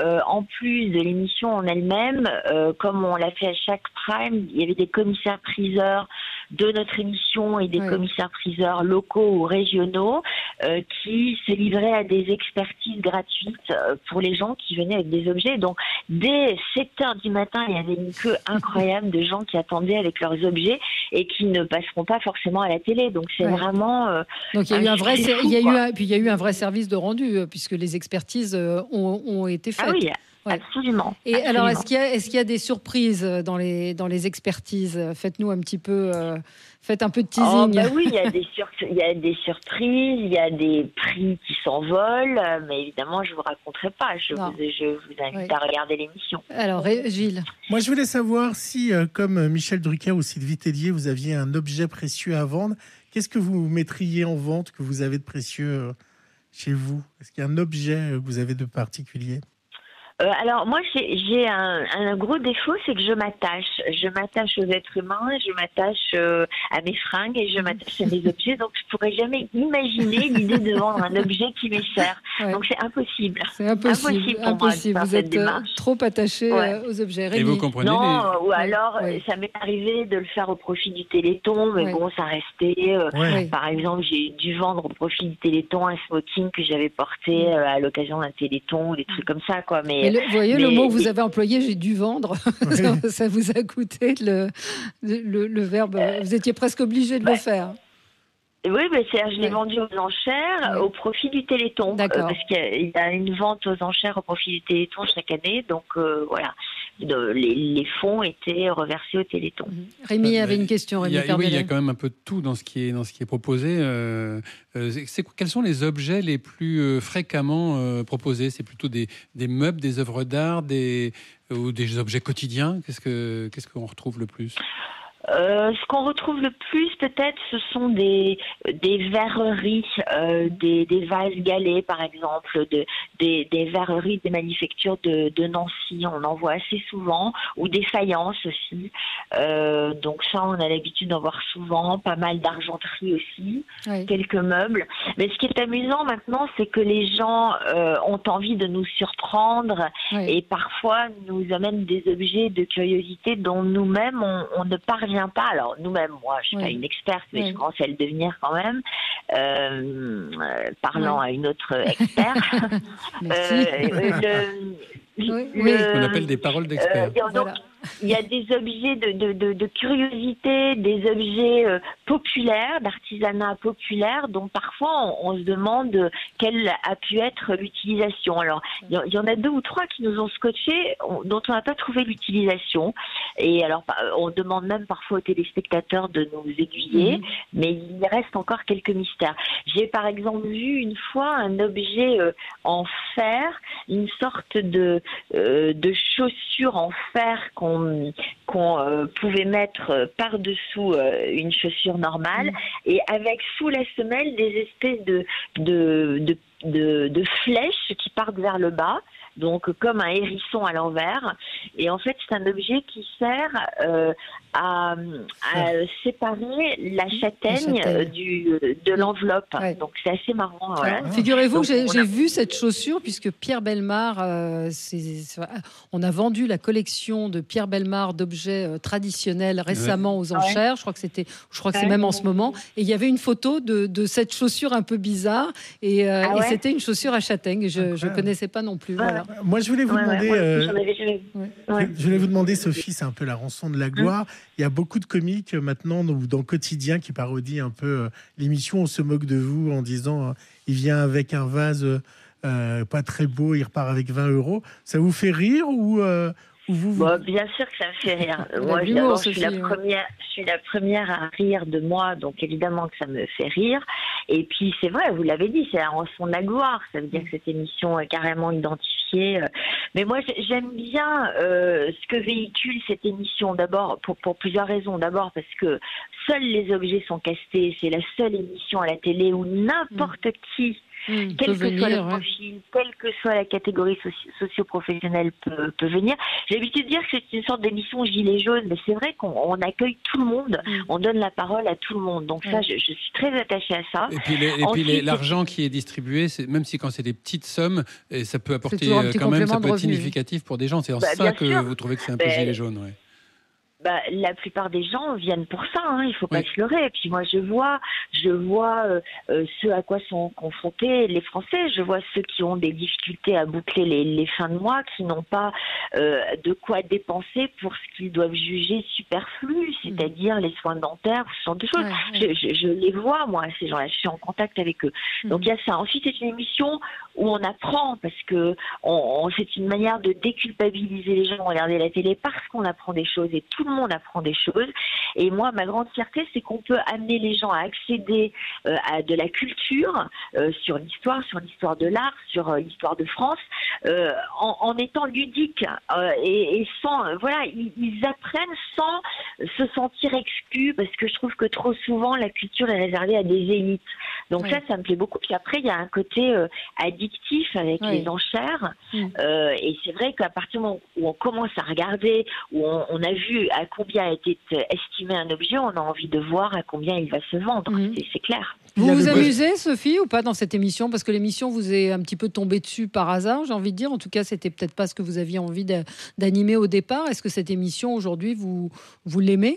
de l'émission en elle-même, comme on l'a fait à chaque prime, il y avait des commissaires-priseurs de notre émission et des commissaires-priseurs locaux ou régionaux qui se livraient à des expertises gratuites pour les gens qui venaient avec des objets. Donc dès 7h du matin, il y avait une queue incroyable de gens qui attendaient avec leurs objets et qui ne passeront pas forcément à la télé. Donc c'est vraiment... Donc il y a eu un vrai service de rendu puisque les expertises ont été faites. Ah oui, absolument. Et alors, est-ce qu'il y a des surprises dans les expertises? Faites-nous un petit peu... Faites un peu de teasing. Oui, il y a des surprises, il y a des prix qui s'envolent, mais évidemment, je ne vous raconterai pas. Je vous invite à regarder l'émission. Alors, Gilles? Moi, je voulais savoir si, comme Michel Drucker ou Sylvie Tellier, vous aviez un objet précieux à vendre. Qu'est-ce que vous mettriez en vente que vous avez de précieux chez vous? Est-ce qu'il y a un objet que vous avez de particulier? Alors moi j'ai un gros défaut, c'est que je m'attache aux êtres humains, je m'attache à mes fringues et je m'attache à mes objets, donc je pourrais jamais imaginer l'idée de vendre un objet qui m'est cher. Donc c'est impossible. C'est impossible. Vous êtes trop attaché aux objets. Et vous comprenez ou alors ça m'est arrivé de le faire au profit du Téléthon, mais bon, ça restait. Par exemple, j'ai dû vendre au profit du Téléthon un smoking que j'avais porté à l'occasion d'un Téléthon, des trucs comme ça, quoi. Vous voyez, le mot que vous avez employé, j'ai dû vendre. Ça vous a coûté le verbe. Vous étiez presque obligé de le faire. Oui, mais je l'ai vendu aux enchères au profit du Téléthon. Parce qu'il y a une vente aux enchères au profit du Téléthon chaque année. Donc voilà. les fonds étaient reversés au Téléthon. Rémi avait une question. Oui, il y a quand même un peu de tout dans ce qui est proposé. Quels sont les objets les plus fréquemment proposés? C'est plutôt des meubles, des œuvres d'art, ou des objets quotidiens? Qu'est-ce qu'on retrouve le plus? Ce qu'on retrouve le plus, peut-être, ce sont des verreries, des vases galets, par exemple, des verreries des manufactures de Nancy. On en voit assez souvent, ou des faïences aussi. Donc ça, on a l'habitude d'en voir souvent. Pas mal d'argenterie aussi, quelques meubles. Mais ce qui est amusant maintenant, c'est que les gens ont envie de nous surprendre et parfois nous amènent des objets de curiosité dont nous-mêmes on ne parvient pas. Alors nous-mêmes, moi je suis pas une experte, mais je commence à le devenir quand même, parlant à une autre experte. Ce qu'on appelle des paroles d'experts. Il y a des objets de curiosité, des objets populaires, d'artisanat populaire, dont parfois on se demande quelle a pu être l'utilisation. Alors, il y en a 2 ou 3 qui nous ont scotché, dont on n'a pas trouvé l'utilisation. Et alors, on demande même parfois aux téléspectateurs de nous aiguiller, mais il reste encore quelques mystères. J'ai par exemple vu une fois un objet en fer, une sorte de chaussure en fer qu'on pouvait mettre par-dessous une chaussure normale et avec sous la semelle des espèces de flèches qui partent vers le bas, donc comme un hérisson à l'envers. Et en fait, c'est un objet qui sert à séparer la châtaigne de l'enveloppe. Donc c'est assez marrant. Figurez-vous que j'ai vu cette chaussure puisque Pierre Bellemare, on a vendu la collection de Pierre Bellemare d'objets traditionnels récemment aux enchères. Je crois que c'est même en ce moment. Et il y avait une photo de cette chaussure un peu bizarre et c'était une chaussure à châtaigne. Je ne connaissais pas non plus. Voilà. Moi, je voulais vous demander, je voulais vous demander, Sophie, c'est un peu la rançon de la gloire. Il y a beaucoup de comiques maintenant dans Quotidien qui parodient un peu l'émission. On se moque de vous en disant il vient avec un vase pas très beau, il repart avec 20 €. Ça vous fait rire ou bien sûr que ça me fait rire. Moi, évidemment, je suis la première à rire de moi, donc évidemment que ça me fait rire. Et puis, c'est vrai, vous l'avez dit, c'est la rançon de la gloire. Ça veut dire que cette émission est carrément identifiée. Mais moi, j'aime bien ce que véhicule cette émission. D'abord, pour plusieurs raisons. D'abord, parce que seuls les objets sont castés. C'est la seule émission à la télé où n'importe qui, quel que soit le profil, quelle que soit la catégorie socio-professionnelle peut venir. J'ai l'habitude de dire que c'est une sorte d'émission gilet jaune, mais c'est vrai qu'on accueille tout le monde, on donne la parole à tout le monde. Donc ça, je suis très attachée à ça. Et puis l'argent qui est distribué, même si quand c'est des petites sommes, et ça peut apporter quand même, ça peut être significatif pour des gens. C'est en ça que vous trouvez que c'est un peu gilet jaune, la plupart des gens viennent pour ça, il ne faut pas se leurrer. Et puis moi, je vois ce à quoi sont confrontés les Français. Je vois ceux qui ont des difficultés à boucler les fins de mois, qui n'ont pas de quoi dépenser pour ce qu'ils doivent juger superflu, c'est-à-dire les soins dentaires, ce genre de choses. Je les vois, moi, ces gens-là. Je suis en contact avec eux. Donc il y a ça. Ensuite, c'est une émission où on apprend, parce que c'est une manière de déculpabiliser les gens à regarder la télé, parce qu'on apprend des choses et tout le monde apprend des choses. Et moi, ma grande fierté, c'est qu'on peut amener les gens à accéder à de la culture, sur l'histoire de l'art, sur l'histoire de France, en étant ludiques et sans, ils apprennent sans se sentir exclus, parce que je trouve que trop souvent la culture est réservée à des élites. Donc ça me plaît beaucoup. Puis après, il y a un côté addictif avec les enchères, et c'est vrai qu'à partir du moment où on commence à regarder, où on a vu à combien a été estimé un objet, on a envie de voir à combien il va se vendre. C'est clair. Vous vous amusez, Sophie, ou pas dans cette émission? Parce que l'émission vous est un petit peu tombée dessus par hasard, j'ai envie de dire. En tout cas, c'était peut-être pas ce que vous aviez envie d'animer au départ. Est-ce que cette émission, aujourd'hui, vous l'aimez?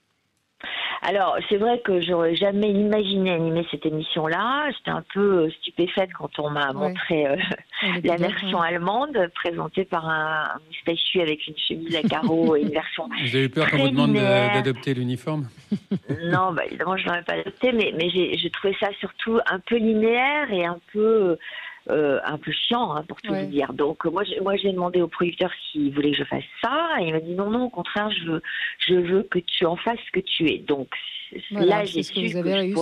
Alors, c'est vrai que j'aurais jamais imaginé animer cette émission-là. J'étais un peu stupéfaite quand on m'a montré la version allemande, présentée par un moustachu avec une chemise à carreaux et une version. Vous avez eu peur qu'on vous demande d'adopter l'uniforme? Non, évidemment, je ne l'aurais pas adopté, mais j'ai trouvé ça surtout un peu linéaire et un peu un peu chiant, pour tout vous dire. Donc moi j'ai demandé au producteur s'il voulait que je fasse ça, et il m'a dit non, au contraire, je veux que tu en fasses ce que tu es. Donc voilà, là j'ai su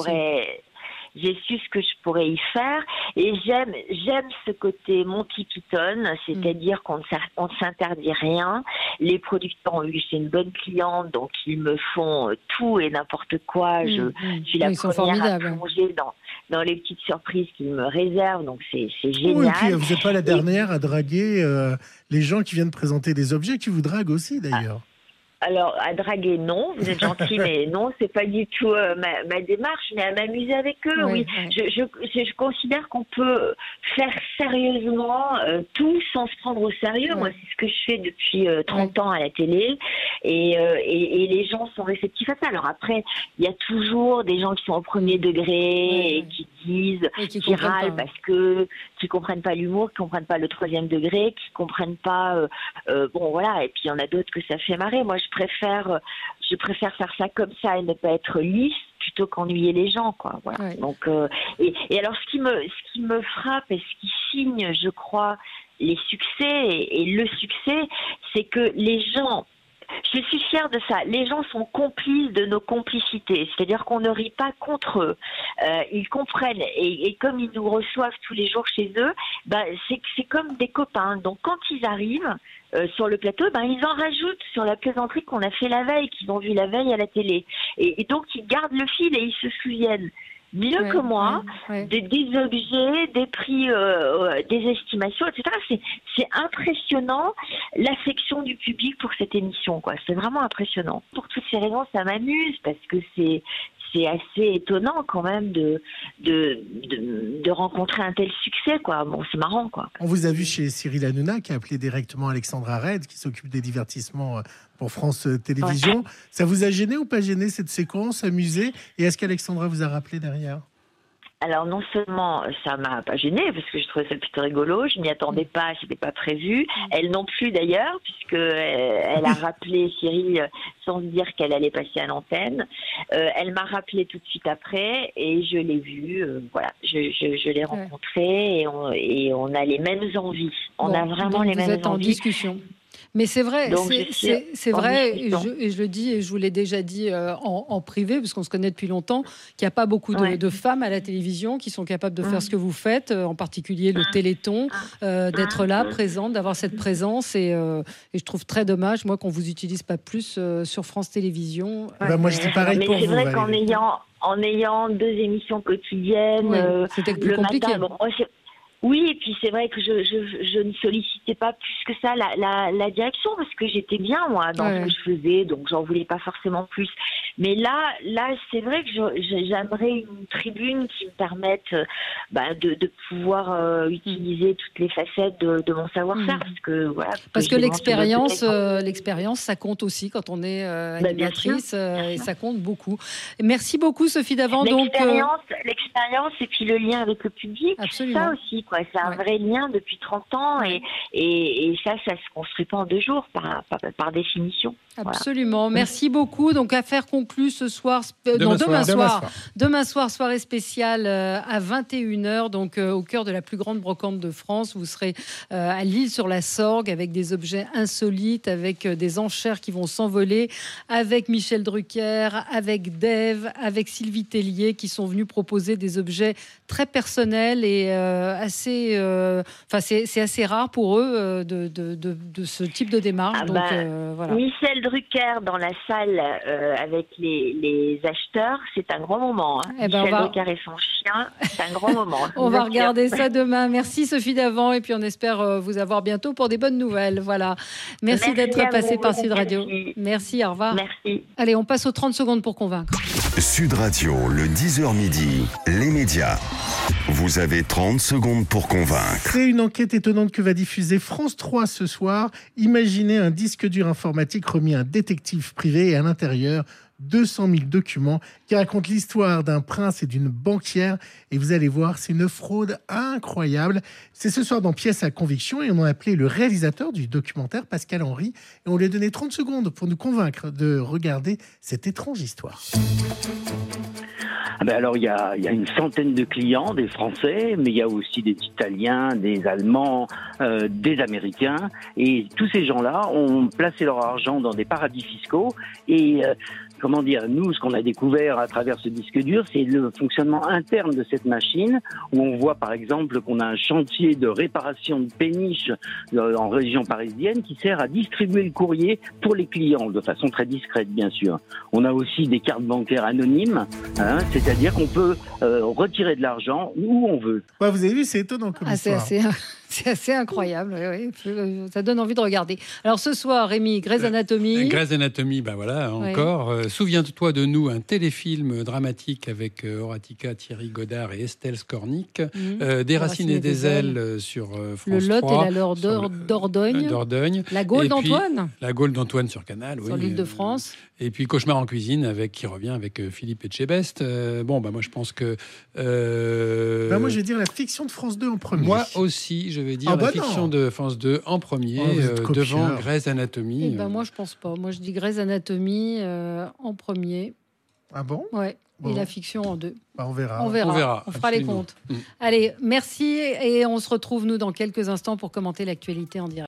j'ai su ce que je pourrais y faire, et j'aime ce côté Monty Python, c'est-à-dire qu'on ne s'interdit rien. Les producteurs ont vu que j'étais une bonne cliente, donc ils me font tout et n'importe quoi. Je suis la première à plonger dans les petites surprises qu'ils me réservent, donc c'est génial. Oui, et puis vous n'êtes pas la dernière à draguer les gens qui viennent présenter des objets, qui vous draguent aussi d'ailleurs. Alors, à draguer, non, vous êtes gentil, mais non, c'est pas du tout ma démarche, mais à m'amuser avec eux, oui. Je considère qu'on peut faire sérieusement tout sans se prendre au sérieux. Moi, c'est ce que je fais depuis 30 ans à la télé, et les gens sont réceptifs à ça. Alors après, il y a toujours des gens qui sont au premier degré et qui disent, qui râlent parce que qui comprennent pas l'humour, qui comprennent pas le troisième degré, qui comprennent pas, bon voilà, et puis il y en a d'autres que ça fait marrer. Moi, je préfère faire ça comme ça et ne pas être lisse plutôt qu'ennuyer les gens, quoi. Voilà. Donc, et alors, ce qui me frappe et ce qui signe, je crois, les succès et le succès, c'est que les gens, je suis fière de ça. Les gens sont complices de nos complicités, c'est-à-dire qu'on ne rit pas contre eux. Ils comprennent, et comme ils nous reçoivent tous les jours chez eux, c'est comme des copains. Donc quand ils arrivent sur le plateau, ils en rajoutent sur la plaisanterie qu'on a fait la veille, qu'ils ont vu la veille à la télé. Et donc ils gardent le fil et ils se souviennent mieux que moi des objets, des prix, des estimations, etc. C'est impressionnant l'affection du public pour cette émission, quoi. C'est vraiment impressionnant. Pour toutes ces raisons, ça m'amuse parce que c'est assez étonnant quand même de rencontrer un tel succès, quoi. Bon, c'est marrant, quoi. On vous a vu chez Cyril Hanouna qui a appelé directement Alexandra Redd, qui s'occupe des divertissements pour France Télévisions. Ça vous a gêné ou pas gêné cette séquence, amusé? Et est-ce qu'Alexandra vous a rappelé derrière? Alors non seulement ça m'a pas gênée parce que je trouvais ça plutôt rigolo, je m'y attendais pas, c'était pas prévu. Elle non plus d'ailleurs, puisque elle a rappelé Cyril sans se dire qu'elle allait passer à l'antenne. Elle m'a rappelé tout de suite après et je l'ai vue. Voilà, je l'ai rencontrée et on a les mêmes envies. On a vraiment les mêmes envies. Vous êtes en discussion. Mais c'est vrai, c'est vrai, et je le dis, et je vous l'ai déjà dit en privé, parce qu'on se connaît depuis longtemps, qu'il n'y a pas beaucoup de femmes à la télévision qui sont capables de faire ce que vous faites, en particulier le Téléthon, d'être là, présente, d'avoir cette présence, et je trouve très dommage, moi, qu'on ne vous utilise pas plus sur France Télévisions. Moi, je dis pareil pour vous. Mais c'est vrai qu'en ayant 2 émissions quotidiennes, c'était plus compliqué. Matin, oui, et puis c'est vrai que je ne sollicitais pas plus que ça la direction parce que j'étais bien, moi, dans ce que je faisais, donc j'en voulais pas forcément plus. Mais là, c'est vrai que j'aimerais une tribune qui me permette de pouvoir utiliser toutes les facettes de mon savoir-faire, parce que l'expérience, ça compte aussi quand on est animatrice, et ça compte beaucoup. Merci beaucoup, Sophie Davant. L'expérience et puis le lien avec le public, ça aussi. C'est un vrai lien depuis 30 ans et ça se construit pas en 2 jours par définition. Absolument. Voilà. Merci beaucoup. Donc, affaire conclue ce soir, demain soir, soirée spéciale à 21h, donc au cœur de la plus grande brocante de France. Vous serez à l'Île-sur-la-Sorgue avec des objets insolites, avec des enchères qui vont s'envoler, avec Michel Drucker, avec Dave, avec Sylvie Tellier qui sont venus proposer des objets très personnels et c'est assez rare pour eux de ce type de démarche. Voilà. Michel Drucker dans la salle avec les acheteurs, c'est un grand moment. Michel Drucker et son chien, c'est un grand moment. On va regarder ça demain. Merci Sophie Davant et puis on espère vous avoir bientôt pour des bonnes nouvelles. Voilà. Merci d'être passé par Sud Radio. Merci, au revoir. Merci. Allez, on passe aux 30 secondes pour convaincre. Sud Radio, le 10h midi, les médias. Vous avez 30 secondes pour convaincre. C'est une enquête étonnante que va diffuser France 3 ce soir. Imaginez un disque dur informatique remis à un détective privé et à l'intérieur 200 000 documents qui racontent l'histoire d'un prince et d'une banquière. Et vous allez voir, c'est une fraude incroyable. C'est ce soir dans Pièce à conviction et on a appelé le réalisateur du documentaire, Pascal Henry, et on lui a donné 30 secondes pour nous convaincre de regarder cette étrange histoire. Alors, il y a une centaine de clients, des Français, mais il y a aussi des Italiens, des Allemands, des Américains. Et tous ces gens-là ont placé leur argent dans des paradis fiscaux. Et nous, ce qu'on a découvert à travers ce disque dur, c'est le fonctionnement interne de cette machine, où on voit par exemple qu'on a un chantier de réparation de péniches en région parisienne qui sert à distribuer le courrier pour les clients, de façon très discrète bien sûr. On a aussi des cartes bancaires anonymes, c'est-à-dire qu'on peut retirer de l'argent où on veut. Ouais, vous avez vu, c'est étonnant comme histoire. C'est assez incroyable, oui. Ça donne envie de regarder. Alors ce soir, Rémi, Grey's Anatomy. Grey's Anatomy, encore. Souviens-toi de nous, un téléfilm dramatique avec Horatica, Thierry Godard et Estelle Skornik. Des racines et des ailes sur France 3. Le Lot et la Laure d'Ordogne. La Gaule d'Antoine. La Gaule d'Antoine sur Canal, sur l'île de France. Et puis Cauchemar en cuisine qui revient avec Philippe Etchebest. Moi je pense que... moi je vais dire la fiction de France 2 en premier. Moi aussi, je vais dire la fiction de France 2 en premier, devant Grey's Anatomy. Moi je pense pas. Moi je dis Grey's Anatomy en premier. Ah bon? Ouais. Et la fiction en 2. On verra. On fera les comptes. Allez, merci. Et on se retrouve, nous, dans quelques instants pour commenter l'actualité en direct.